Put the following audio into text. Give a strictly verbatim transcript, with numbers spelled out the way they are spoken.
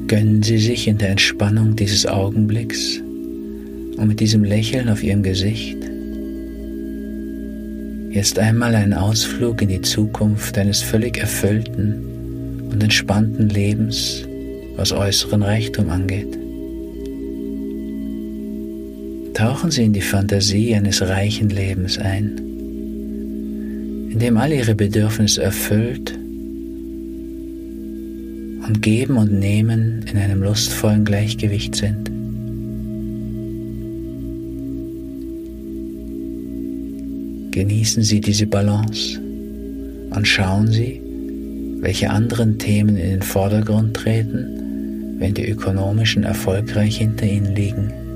Gönnen Sie sich in der Entspannung dieses Augenblicks und mit diesem Lächeln auf Ihrem Gesicht jetzt einmal einen Ausflug in die Zukunft eines völlig erfüllten und entspannten Lebens, was äußeren Reichtum angeht. Tauchen Sie in die Fantasie eines reichen Lebens ein, in dem all Ihre Bedürfnisse erfüllt und Geben und Nehmen in einem lustvollen Gleichgewicht sind. Genießen Sie diese Balance und schauen Sie, welche anderen Themen in den Vordergrund treten, wenn die ökonomischen erfolgreich hinter Ihnen liegen.